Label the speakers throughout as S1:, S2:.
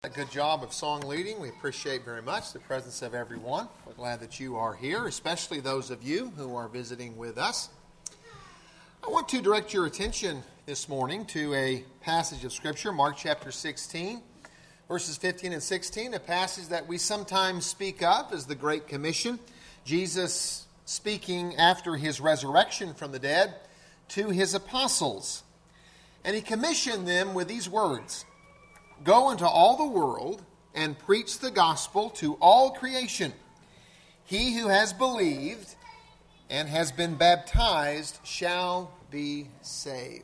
S1: A good job of song leading. We appreciate very much the presence of everyone. We're glad that you are here, especially those of you who are visiting with us. I want to direct your attention this morning to a passage of Scripture, Mark chapter 16, verses 15 and 16, a passage that we sometimes speak of as the Great Commission. Jesus speaking after his resurrection from the dead to his apostles. And he commissioned them with these words: "Go into all the world and preach the gospel to all creation. He who has believed and has been baptized shall be saved."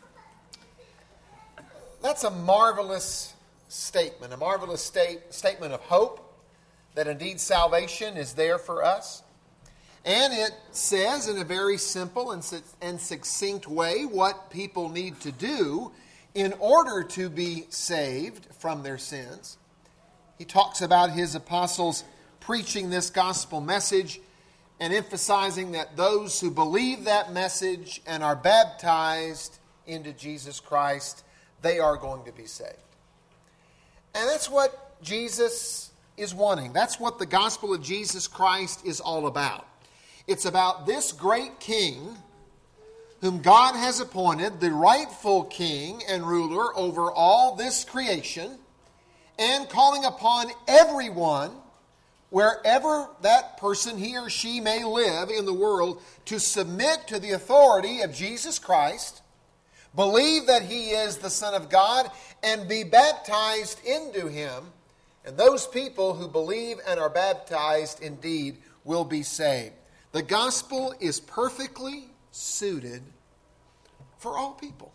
S1: That's a marvelous statement, a marvelous statement of hope that indeed salvation is there for us. And it says in a very simple and succinct way what people need to do in order to be saved from their sins. He talks about his apostles preaching this gospel message and emphasizing that those who believe that message and are baptized into Jesus Christ, they are going to be saved. And that's what Jesus is wanting. That's what the gospel of Jesus Christ is all about. It's about this great King whom God has appointed the rightful king and ruler over all this creation, and calling upon everyone, wherever that person, he or she may live in the world, to submit to the authority of Jesus Christ, believe that he is the Son of God, and be baptized into him. And those people who believe and are baptized indeed will be saved. The gospel is perfectly suited for all people.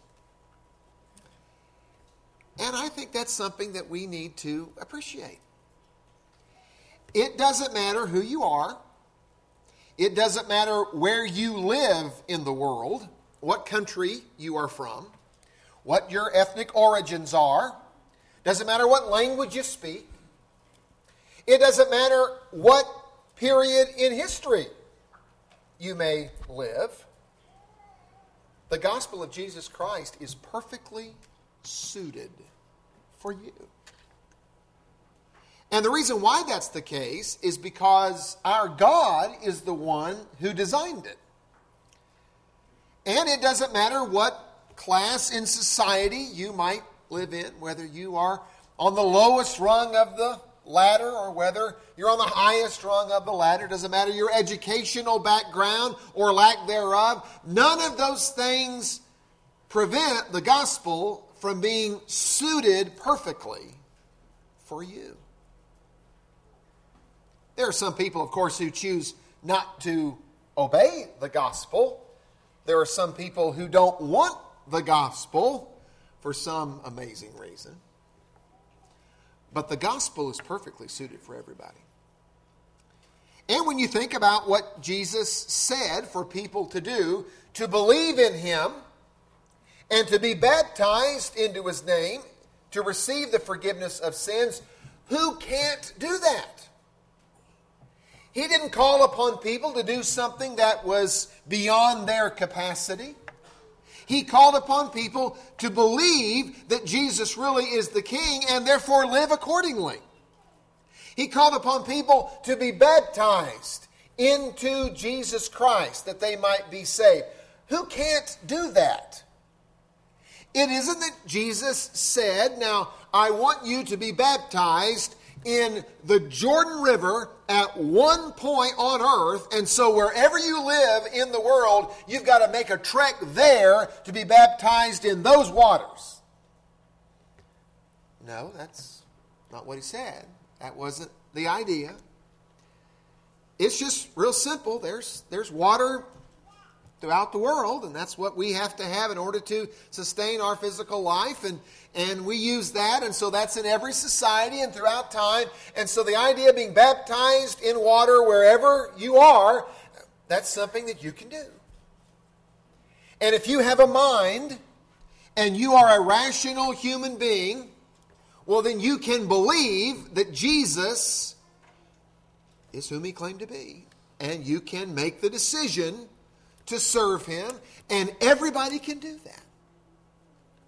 S1: And I think that's something that we need to appreciate. It doesn't matter who you are. It doesn't matter where you live in the world, what country you are from, what your ethnic origins are. Doesn't matter what language you speak. It doesn't matter what period in history you may live. The gospel of Jesus Christ is perfectly suited for you. And the reason why that's the case is because our God is the one who designed it. And it doesn't matter what class in society you might live in, whether you are on the lowest rung of the ladder or whether you're on the highest rung of the ladder. Doesn't matter your educational background or lack thereof. None of those things prevent the gospel from being suited perfectly for you. There are some people, of course, who choose not to obey the gospel. There are some people who don't want the gospel for some amazing reason. But the gospel is perfectly suited for everybody. And when you think about what Jesus said for people to do, to believe in him and to be baptized into his name, to receive the forgiveness of sins, who can't do that? He didn't call upon people to do something that was beyond their capacity. He called upon people to believe that Jesus really is the King and therefore live accordingly. He called upon people to be baptized into Jesus Christ that they might be saved. Who can't do that? It isn't that Jesus said, "Now I want you to be baptized in the Jordan River at one point on earth, and so wherever you live in the world, you've got to make a trek there to be baptized in those waters." No, that's not what he said. That wasn't the idea. It's just real simple. There's water throughout the world, and that's what we have to have in order to sustain our physical life, and we use that, and so that's in every society and throughout time. And so the idea of being baptized in water wherever you are, that's something that you can do. And if you have a mind and you are a rational human being, well, then you can believe that Jesus is whom he claimed to be. And you can make the decision to serve him, and everybody can do that.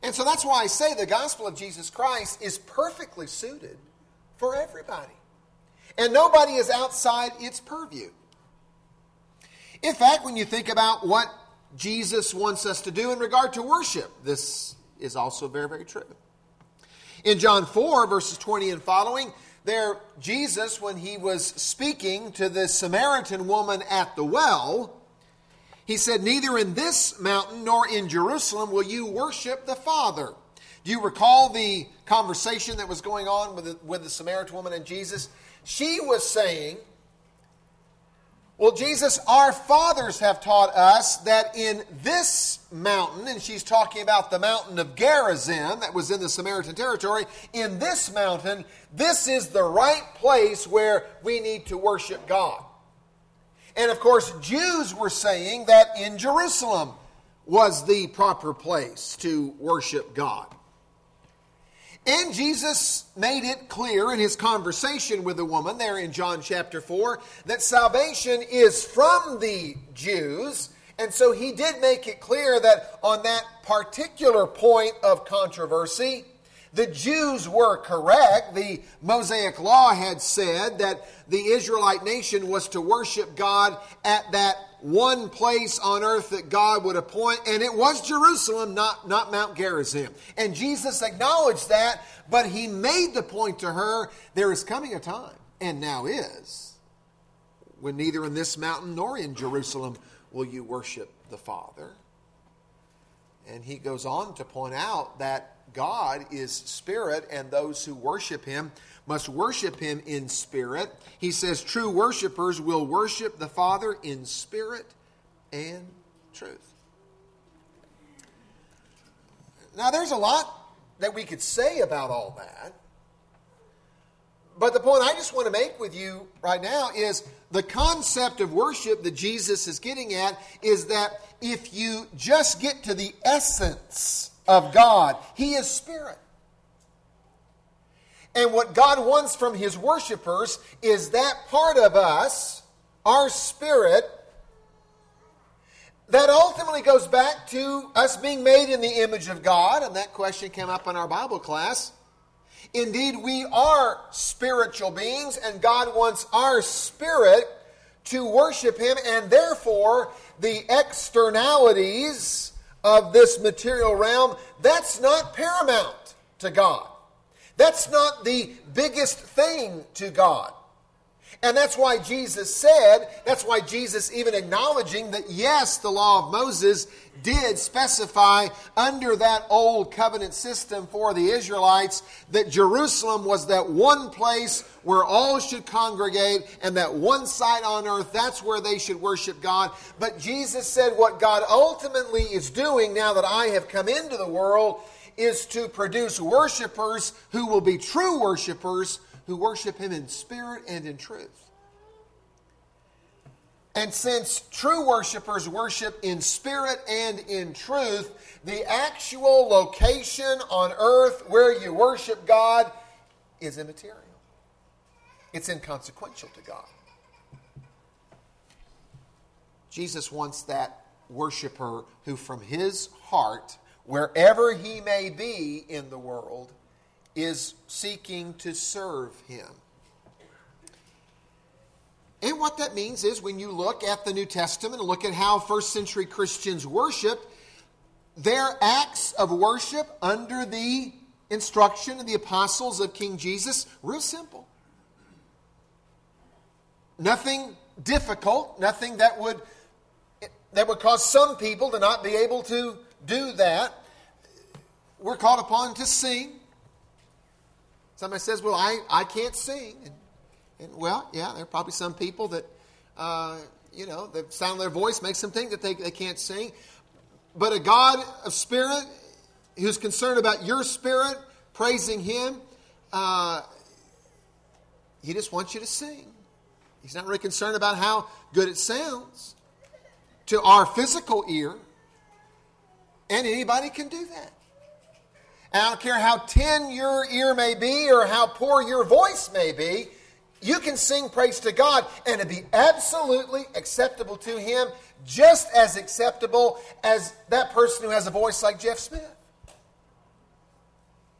S1: And so that's why I say the gospel of Jesus Christ is perfectly suited for everybody. And nobody is outside its purview. In fact, when you think about what Jesus wants us to do in regard to worship, this is also very, very true. In John 4, verses 20 and following, there Jesus, when he was speaking to the Samaritan woman at the well, he said, "Neither in this mountain nor in Jerusalem will you worship the Father." Do you recall the conversation that was going on with the Samaritan woman and Jesus? She was saying, "Well, Jesus, our fathers have taught us that in this mountain," and she's talking about the mountain of Gerizim that was in the Samaritan territory, "in this mountain, this is the right place where we need to worship God." And of course, Jews were saying that in Jerusalem was the proper place to worship God. And Jesus made it clear in his conversation with the woman there in John chapter 4 that salvation is from the Jews. And so he did make it clear that on that particular point of controversy, the Jews were correct. The Mosaic Law had said that the Israelite nation was to worship God at that one place on earth that God would appoint, and it was Jerusalem, not Mount Gerizim. And Jesus acknowledged that, but he made the point to her, there is coming a time, and now is, when neither in this mountain nor in Jerusalem will you worship the Father. And he goes on to point out that God is spirit, and those who worship him must worship him in spirit. He says true worshipers will worship the Father in spirit and truth. Now, there's a lot that we could say about all that. But the point I just want to make with you right now is the concept of worship that Jesus is getting at is that if you just get to the essence of God, he is spirit. And what God wants from his worshipers is that part of us, our spirit, that ultimately goes back to us being made in the image of God. And that question came up in our Bible class. Indeed, we are spiritual beings, and God wants our spirit to worship him, and therefore the externalities of this material realm, that's not paramount to God. That's not the biggest thing to God. And that's why Jesus even acknowledging that yes, the law of Moses did specify under that old covenant system for the Israelites that Jerusalem was that one place where all should congregate, and that one site on earth, that's where they should worship God. But Jesus said what God ultimately is doing now that I have come into the world is to produce worshipers who will be true worshipers who worship him in spirit and in truth. And since true worshipers worship in spirit and in truth, the actual location on earth where you worship God is immaterial. It's inconsequential to God. Jesus wants that worshiper who from his heart, wherever he may be in the world, is seeking to serve him. And what that means is when you look at the New Testament and look at how first century Christians worshiped, their acts of worship under the instruction of the apostles of King Jesus, real simple. Nothing difficult, nothing that would cause some people to not be able to do that. We're called upon to sing. Somebody says, well, I can't sing. And well, yeah, there are probably some people that, the sound of their voice makes them think that they can't sing. But a God of spirit who's concerned about your spirit, praising him, he just wants you to sing. He's not really concerned about how good it sounds to our physical ear. And anybody can do that. And I don't care how tin your ear may be or how poor your voice may be, you can sing praise to God and it'd be absolutely acceptable to him, just as acceptable as that person who has a voice like Jeff Smith.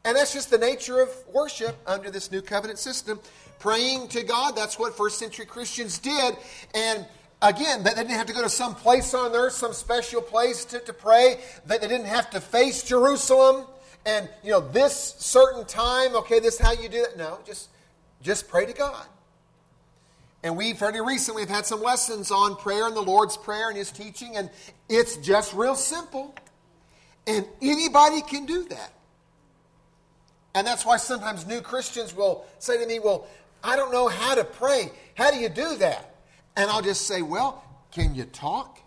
S1: And that's just the nature of worship under this new covenant system. Praying to God, that's what first century Christians did. And again, they didn't have to go to some place on earth, some special place to pray. They didn't have to face Jerusalem. And, this certain time, okay, this is how you do it. No, just pray to God. And we've very recently have had some lessons on prayer and the Lord's Prayer and His teaching. And it's just real simple. And anybody can do that. And that's why sometimes new Christians will say to me, well, I don't know how to pray. How do you do that? And I'll just say, well, can you talk?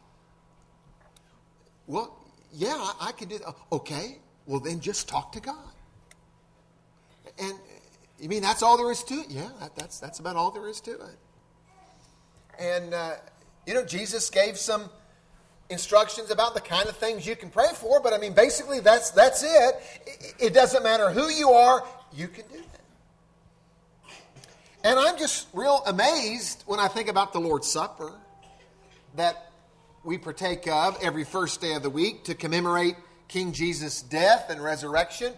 S1: Well, yeah, I can do that. Okay, well then just talk to God. And you mean that's all there is to it? Yeah, that's about all there is to it. And, Jesus gave some instructions about the kind of things you can pray for, but basically that's it. It doesn't matter who you are, you can do that. And I'm just real amazed when I think about the Lord's Supper that we partake of every first day of the week to commemorate King Jesus' death and resurrection.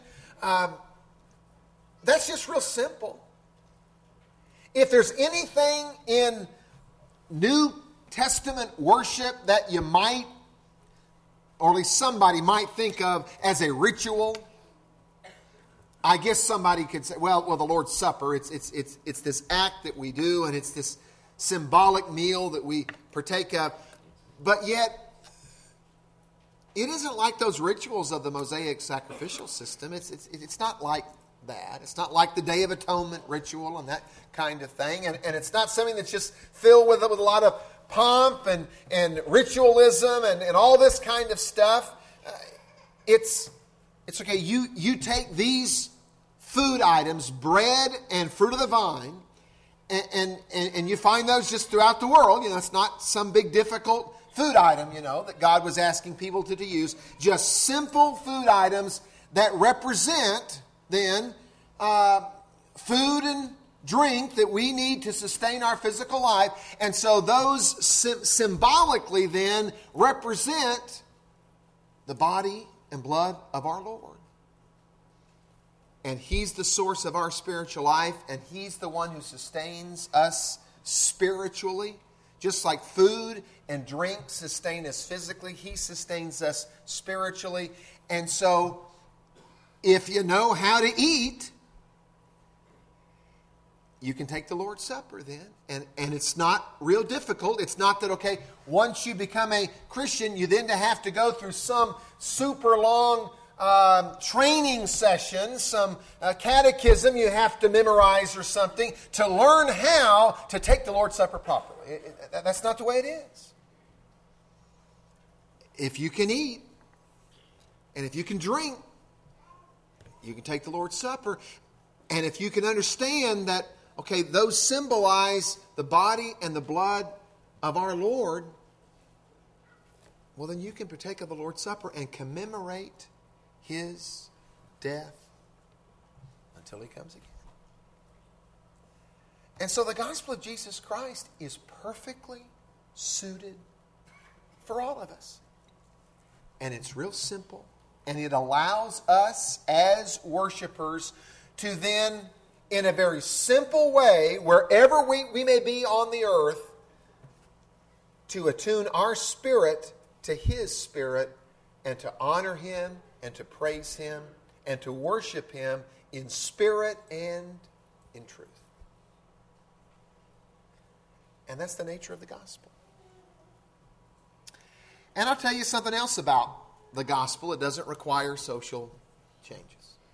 S1: That's just real simple. If there's anything in New Testament worship that you might, or at least somebody might think of as a ritual, I guess somebody could say, well, the Lord's Supper, it's this act that we do, and it's this symbolic meal that we partake of. But yet, it isn't like those rituals of the Mosaic sacrificial system. It's not like that. It's not like the Day of Atonement ritual and that kind of thing. And it's not something that's just filled with a lot of pomp and ritualism and all this kind of stuff. It's okay. You take these food items, bread and fruit of the vine, and you find those just throughout the world. It's not some big difficult food item, that God was asking people to use. Just simple food items that represent then food and drink that we need to sustain our physical life. And so those symbolically then represent the body and blood of our Lord. And He's the source of our spiritual life, and He's the one who sustains us spiritually. Just like food and drink sustain us physically, He sustains us spiritually. And so if you know how to eat, you can take the Lord's Supper then. And it's not real difficult. It's not that, okay, once you become a Christian, you then have to go through some super long training session, some catechism you have to memorize or something to learn how to take the Lord's Supper properly. That's not the way it is. If you can eat and if you can drink, you can take the Lord's Supper. And if you can understand that, okay, those symbolize the body and the blood of our Lord, well, then you can partake of the Lord's Supper and commemorate His death until He comes again. And so the gospel of Jesus Christ is perfectly suited for all of us. And it's real simple. And it allows us as worshipers to then, in a very simple way, wherever we may be on the earth, to attune our spirit to His Spirit and to honor Him and to praise Him and to worship Him in spirit and in truth. And that's the nature of the gospel. And I'll tell you something else about the gospel. It doesn't require social changes.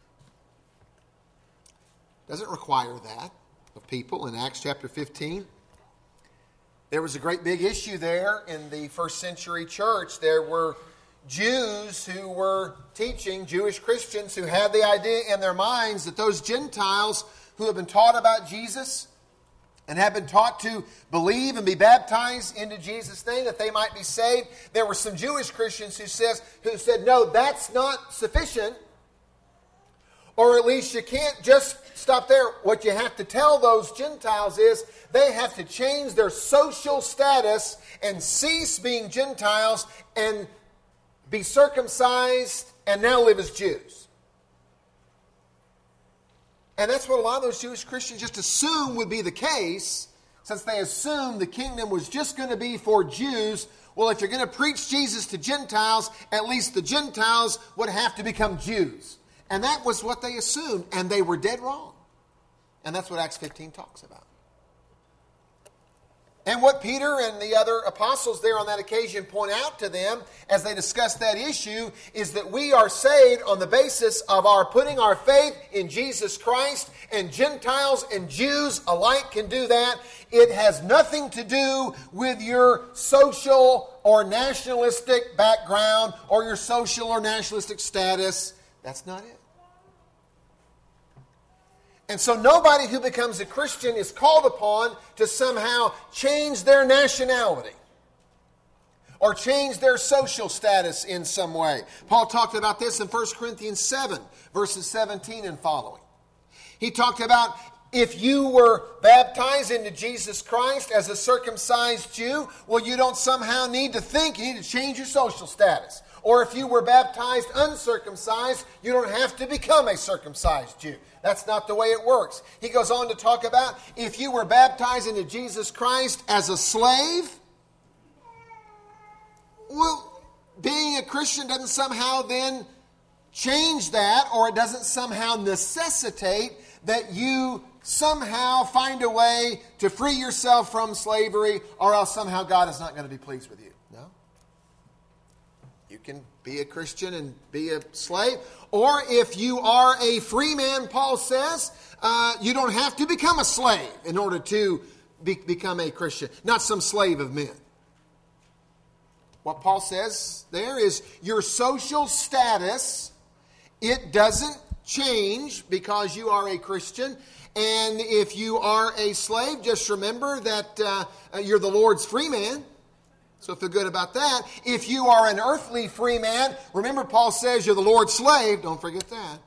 S1: It doesn't require that of people. In Acts chapter 15, there was a great big issue there in the first century church. There were Jews who were teaching, Jewish Christians who had the idea in their minds that those Gentiles who had been taught about Jesus and had been taught to believe and be baptized into Jesus' name, that they might be saved. There were some Jewish Christians who said, no, that's not sufficient. Or at least you can't just stop there. What you have to tell those Gentiles is they have to change their social status and cease being Gentiles and be circumcised and now live as Jews. And that's what a lot of those Jewish Christians just assume would be the case, since they assumed the kingdom was just going to be for Jews. Well, if you're going to preach Jesus to Gentiles, at least the Gentiles would have to become Jews. And that was what they assumed, and they were dead wrong. And that's what Acts 15 talks about. And what Peter and the other apostles there on that occasion point out to them as they discuss that issue is that we are saved on the basis of our putting our faith in Jesus Christ, and Gentiles and Jews alike can do that. It has nothing to do with your social or nationalistic background or your social or nationalistic status. That's not it. And so nobody who becomes a Christian is called upon to somehow change their nationality or change their social status in some way. Paul talked about this in 1 Corinthians 7, verses 17 and following. He talked about if you were baptized into Jesus Christ as a circumcised Jew, well, you don't somehow need to think you need to change your social status. Or if you were baptized uncircumcised, you don't have to become a circumcised Jew. That's not the way it works. He goes on to talk about if you were baptized into Jesus Christ as a slave, well, being a Christian doesn't somehow then change that, or it doesn't somehow necessitate that you somehow find a way to free yourself from slavery, or else somehow God is not going to be pleased with you. No. You can be a Christian and be a slave. Or if you are a free man, Paul says, you don't have to become a slave in order to become a Christian. Not some slave of men. What Paul says there is your social status, it doesn't change because you are a Christian. And if you are a slave, just remember that you're the Lord's free man. So feel good about that. If you are an earthly free man, remember Paul says you're the Lord's slave. Don't forget that.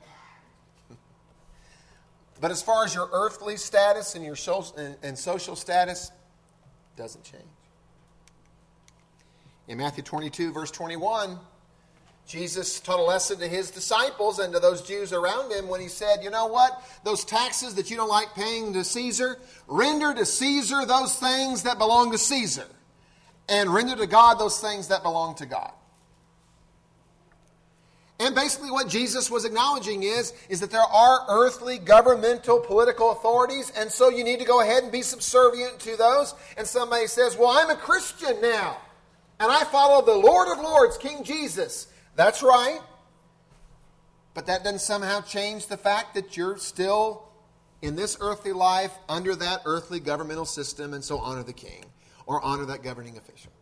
S1: But as far as your earthly status and your social status, it doesn't change. In Matthew 22, verse 21, Jesus taught a lesson to his disciples and to those Jews around him when he said, you know what? Those taxes that you don't like paying to Caesar, render to Caesar those things that belong to Caesar. And render to God those things that belong to God. And basically what Jesus was acknowledging is that there are earthly, governmental, political authorities, and so you need to go ahead and be subservient to those. And somebody says, well, I'm a Christian now, and I follow the Lord of Lords, King Jesus. That's right. But that doesn't somehow change the fact that you're still in this earthly life under that earthly governmental system, and so honor the king. Or honor that governing official.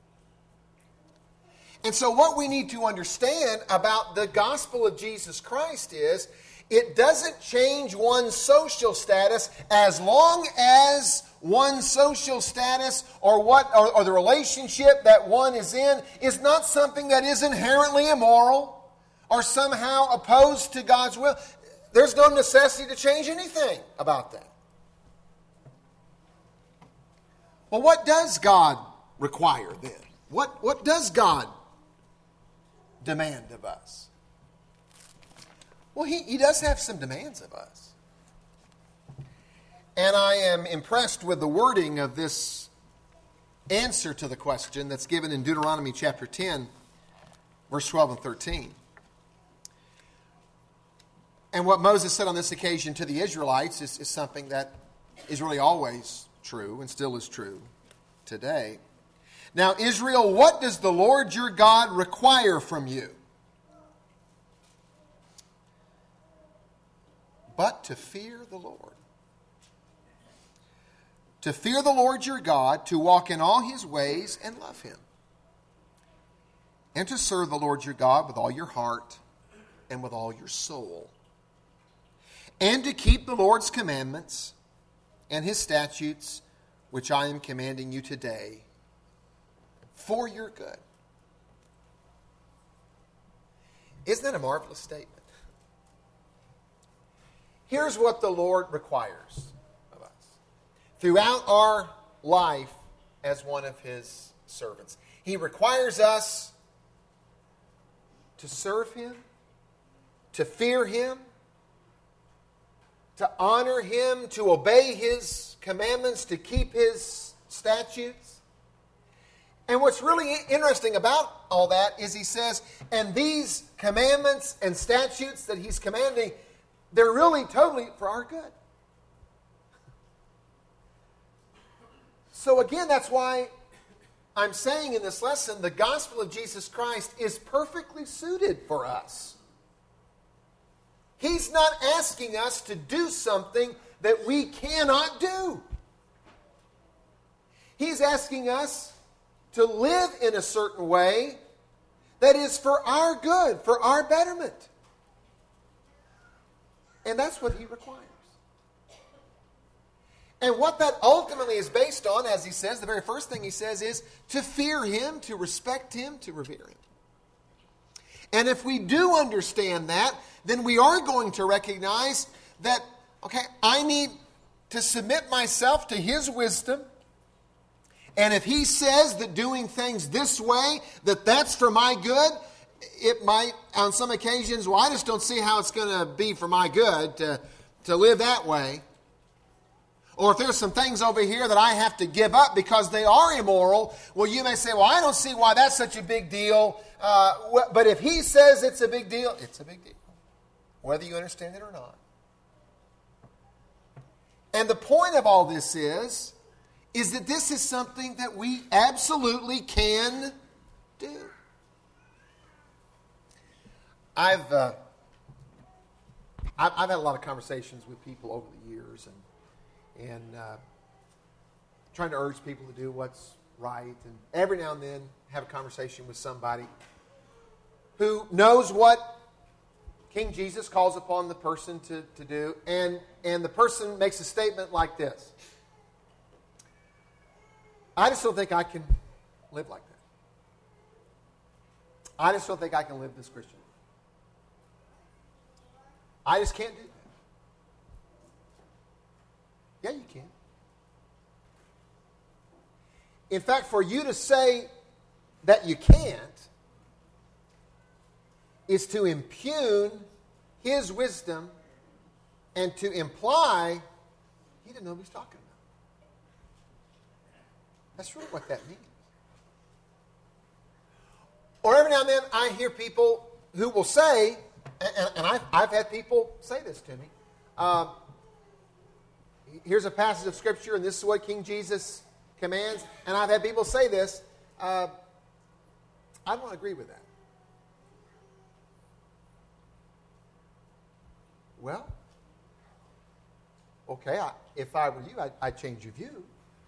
S1: And so what we need to understand about the gospel of Jesus Christ is it doesn't change one's social status as long as one's social status or the relationship that one is in is not something that is inherently immoral or somehow opposed to God's will. There's no necessity to change anything about that. Well, what does God require then? What does God demand of us? Well, he does have some demands of us. And I am impressed with the wording of this answer to the question that's given in Deuteronomy chapter 10, verse 12 and 13. And what Moses said on this occasion to the Israelites is something that is really always true and still is true today. Now, Israel, what does the Lord your God require from you? But to fear the Lord. To fear the Lord your God, to walk in all his ways and love him. And to serve the Lord your God with all your heart and with all your soul. And to keep the Lord's commandments and his statutes, which I am commanding you today, for your good. Isn't that a marvelous statement? Here's what the Lord requires of us throughout our life as one of his servants. He requires us to serve him, to fear him, to honor Him, to obey His commandments, to keep His statutes. And what's really interesting about all that is he says, and these commandments and statutes that He's commanding, they're really totally for our good. So again, that's why I'm saying in this lesson, the gospel of Jesus Christ is perfectly suited for us. He's not asking us to do something that we cannot do. He's asking us to live in a certain way that is for our good, for our betterment. And that's what He requires. And what that ultimately is based on, as he says, the very first thing he says is to fear Him, to respect Him, to revere Him. And if we do understand that, then we are going to recognize that, okay, I need to submit myself to His wisdom. And if He says that doing things this way, that that's for my good, it might, on some occasions, well, I just don't see how it's going to be for my good to live that way. Or if there's some things over here that I have to give up because they are immoral, well, you may say, well, I don't see why that's such a big deal. But if He says it's a big deal, it's a big deal, whether you understand it or not. And the point of all this is that this is something that we absolutely can do. I've had a lot of conversations with people over the years and trying to urge people to do what's right. And every now and then have a conversation with somebody who knows what King Jesus calls upon the person to do. And the person makes a statement like this: I just don't think I can live like that. I just don't think I can live this Christian life. I just can't do that. Yeah, you can. In fact, for you to say that you can't is to impugn His wisdom and to imply He didn't know what He's talking about. That's really what that means. Or every now and then I hear people who will say, and I've had people say this to me, here's a passage of Scripture, and this is what King Jesus commands. And I've had people say this, I don't agree with that. Well, okay, if I were you, I'd change your view.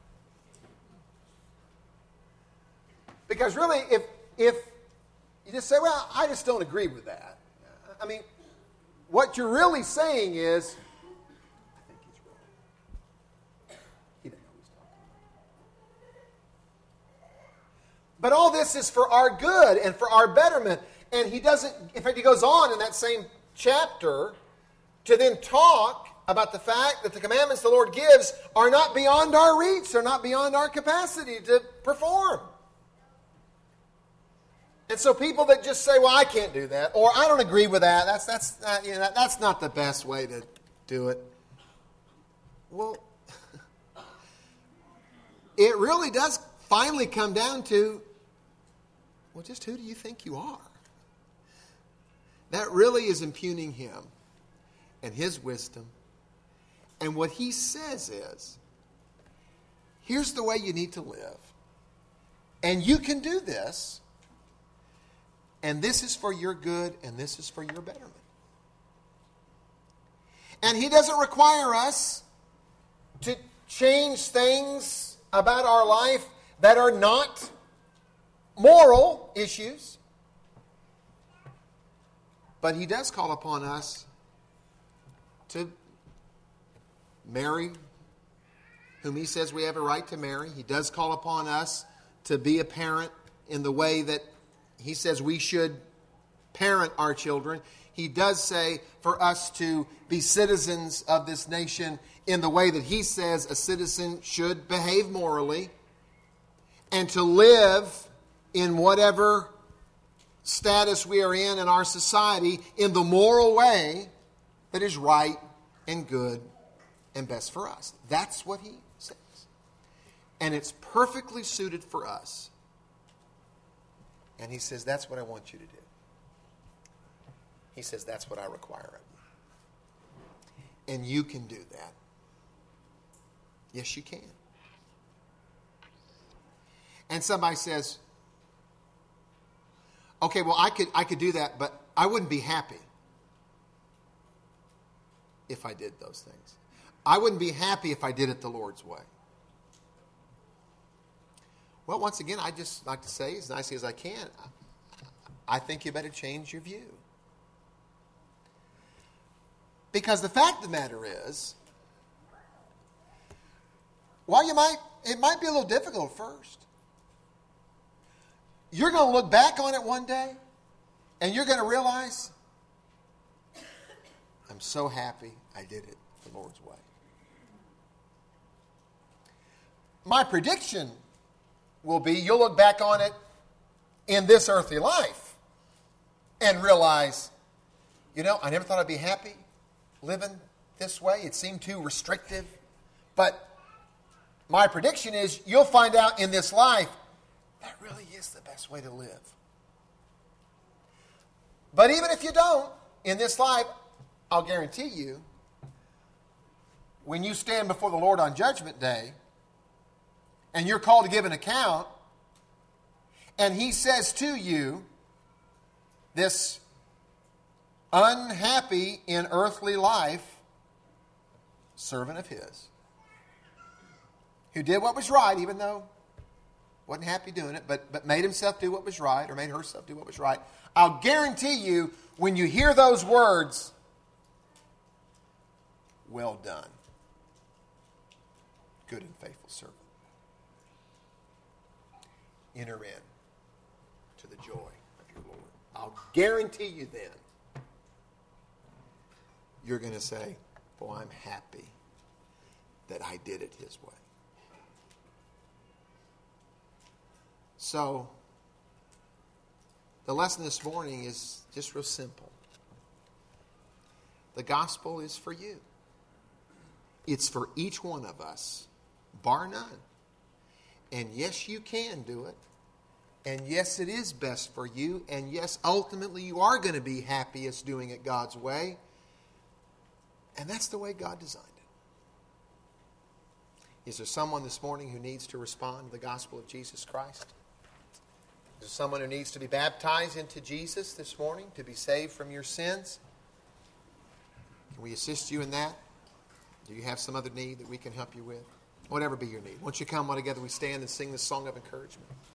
S1: Because really, if you just say, well, I just don't agree with that. I mean, what you're really saying is, I think he's wrong. He doesn't know what he's talking about. But all this is for our good and for our betterment. And he doesn't, in fact, he goes on in that same chapter to then talk about the fact that the commandments the Lord gives are not beyond our reach, they're not beyond our capacity to perform. And so people that just say, well, I can't do that, or I don't agree with that, that's not the best way to do it. Well, it really does finally come down to, well, just who do you think you are? That really is impugning Him and His wisdom. And what He says is, here's the way you need to live. And you can do this. And this is for your good, and this is for your betterment. And He doesn't require us to change things about our life that are not moral issues. But He does call upon us to marry whom He says we have a right to marry. He does call upon us to be a parent in the way that He says we should parent our children. He does say for us to be citizens of this nation in the way that He says a citizen should behave morally, and to live in whatever status we are in our society in the moral way that is right and good and best for us. That's what he says. And it's perfectly suited for us. And he says, that's what I want you to do. He says, that's what I require of you. And you can do that. Yes, you can. And somebody says, okay, well, I could do that, but I wouldn't be happy if I did those things. I wouldn't be happy if I did it the Lord's way. Well, once again, I just like to say as nicely as I can, I think you better change your view. Because the fact of the matter is, while it might be a little difficult at first, you're going to look back on it one day and you're going to realize, I'm so happy I did it the Lord's way. My prediction will be you'll look back on it in this earthly life and realize, I never thought I'd be happy living this way. It seemed too restrictive. But my prediction is you'll find out in this life that really is the best way to live. But even if you don't, in this life, I'll guarantee you, when you stand before the Lord on Judgment Day, and you're called to give an account, and he says to you, this unhappy in earthly life servant of his, who did what was right, even though wasn't happy doing it, but made himself do what was right, or made herself do what was right. I'll guarantee you, when you hear those words, well done, good and faithful servant. Enter in to the joy of your Lord. I'll guarantee you then, you're going to say, boy, I'm happy that I did it his way. So, the lesson this morning is just real simple. The gospel is for you. It's for each one of us, bar none. And yes, you can do it. And yes, it is best for you. And yes, ultimately you are going to be happiest doing it God's way. And that's the way God designed it. Is there someone this morning who needs to respond to the gospel of Jesus Christ? Is there someone who needs to be baptized into Jesus this morning to be saved from your sins? Can we assist you in that? Do you have some other need that we can help you with? Whatever be your need. Once you come all together, we stand and sing this song of encouragement.